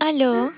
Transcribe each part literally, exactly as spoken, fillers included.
Aló,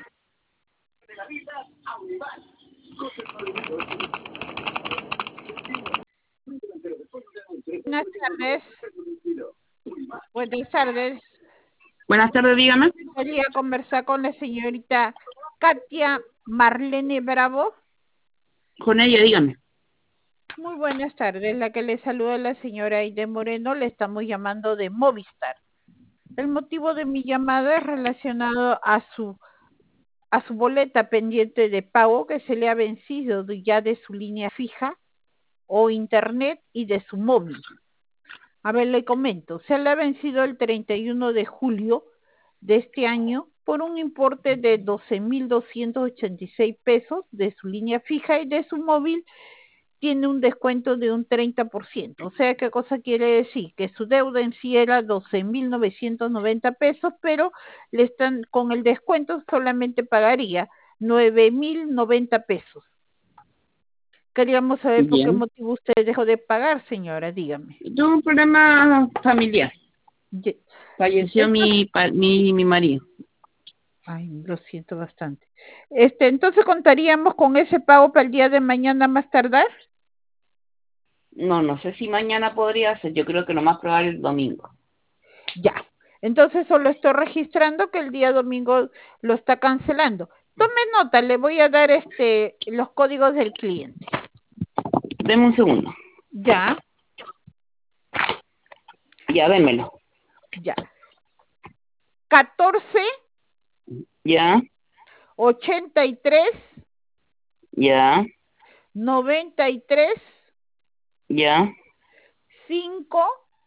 Buenas tardes. Buenas tardes. Buenas tardes, dígame. Quería conversar con la señorita Katia Marlene Bravo. Con ella, dígame. Muy buenas tardes. La que le saluda la señora Aide Moreno. Le estamos llamando de Movistar. El motivo de mi llamada es relacionado a su a su boleta pendiente de pago que se le ha vencido de- ya de su línea fija o internet y de su móvil. A ver, le comento, se le ha vencido el treinta y uno de julio de este año por un importe de doce mil doscientos ochenta y seis pesos de su línea fija y de su móvil tiene un descuento de un treinta por ciento. O sea, ¿qué cosa quiere decir? Que su deuda en sí era doce mil novecientos noventa pesos, pero le están con el descuento solamente pagaría nueve mil noventa pesos. Queríamos saber por qué Bien. motivo usted dejó de pagar, señora, dígame. Tuve un problema familiar. Ye- Falleció Entonces, mi, pa- mi, mi marido. ay, lo siento bastante. Este, entonces contaríamos con ese pago para el día de mañana más tardar. No, no sé si mañana podría ser. Yo creo que lo más probable es el domingo. Ya. Entonces solo estoy registrando que el día domingo lo está cancelando. Tome nota, le voy a dar este los códigos del cliente. Deme un segundo. Ya, Ya, démelo. ya. catorce, Ya, ochenta y tres, ya, noventa y tres, ya, cinco,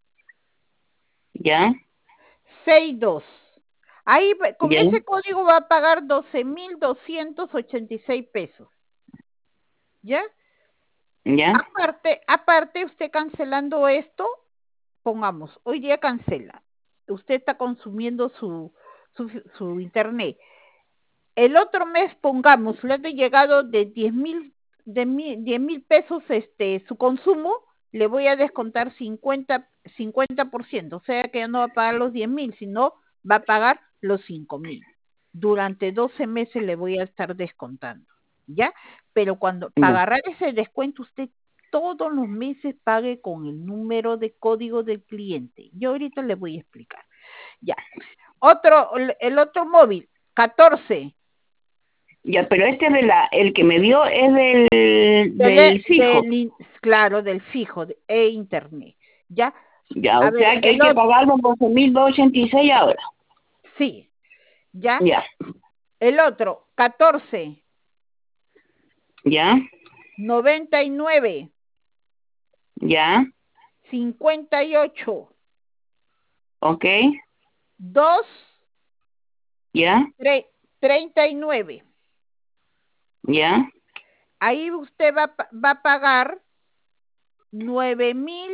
ya, sesenta y dos. Ahí va- con ya, ese código va a pagar doce mil doscientos ochenta y seis pesos. ¿Ya? ya, Aparte, aparte, usted cancelando esto, pongamos, hoy día cancela. Usted está consumiendo su, su, su internet. El otro mes, pongamos, le ha llegado de diez mil de mil, diez mil pesos este, su consumo, le voy a descontar cincuenta, cincuenta por ciento. O sea que ya no va a pagar los diez mil, sino va a pagar los cinco mil. Durante doce meses le voy a estar descontando. ¿Ya? Pero cuando, para ya. agarrar ese descuento, usted todos los meses pague con el número de código del cliente. Yo ahorita le voy a explicar. Ya. Otro, el el otro móvil, catorce. Ya, pero este de la, el que me dio es del, Del, e- del fijo. del in- claro, del fijo de, e internet. ¿Ya? Ya, A o ver, sea que hay el que otro, pagar los doce mil doscientos ochenta y seis ahora. sí. ¿Ya? Ya, El otro, catorce, ya, noventa y nueve, ya, cincuenta y ocho, ok, dos, ya, treinta y nueve. ya, Ahí usted va, a pa- va a pagar nueve mil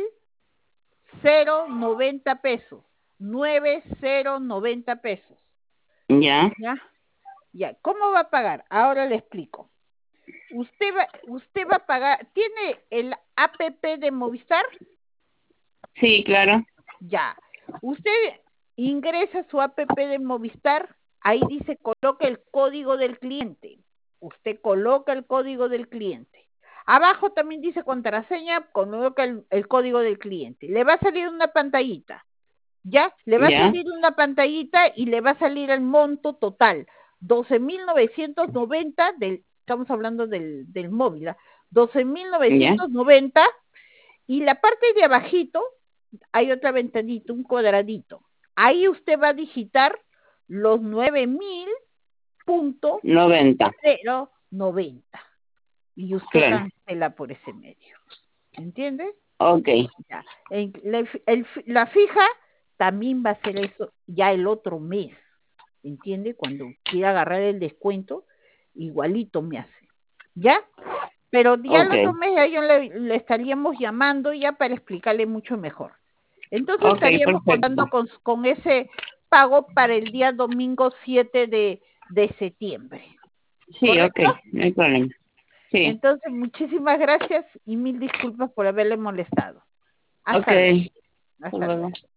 noventa pesos. Nueve mil noventa pesos. ya. ¿Ya? Ya. ¿Cómo va a pagar? Ahora le explico. Usted va, usted va a pagar, ¿tiene el A P P de Movistar? Sí, claro. Ya. Usted ingresa su A P P de Movistar, ahí dice coloca el código del cliente. Usted coloca el código del cliente. Abajo también dice contraseña, coloca el, el código del cliente. Le va a salir una pantallita. ¿Ya? Le va a Ya, salir una pantallita y le va a salir el monto total. doce mil novecientos noventa del, estamos hablando del, del móvil, ¿ah? doce mil ya, novecientos noventa y la parte de abajito hay otra ventanita, un cuadradito. Ahí usted va a digitar los nueve mil punto noventa. cero noventa y usted Claro. cancela por ese medio. ¿Entiende? Ok, Ya. En- la, el- la fija también va a ser eso ya el otro mes. ¿Entiende? Cuando quiera agarrar el descuento, igualito me hace. ¿Ya? Pero ya el ok, otro mes ya yo le, le estaríamos llamando ya para explicarle mucho mejor. Entonces ok, estaríamos perfecto. contando con, con ese pago para el día domingo siete de, de septiembre. Sí, ok, ¿Correcto? no hay problema. Sí, Entonces, muchísimas gracias y mil disculpas por haberle molestado. ok. Hasta luego. Hasta Hasta luego. luego.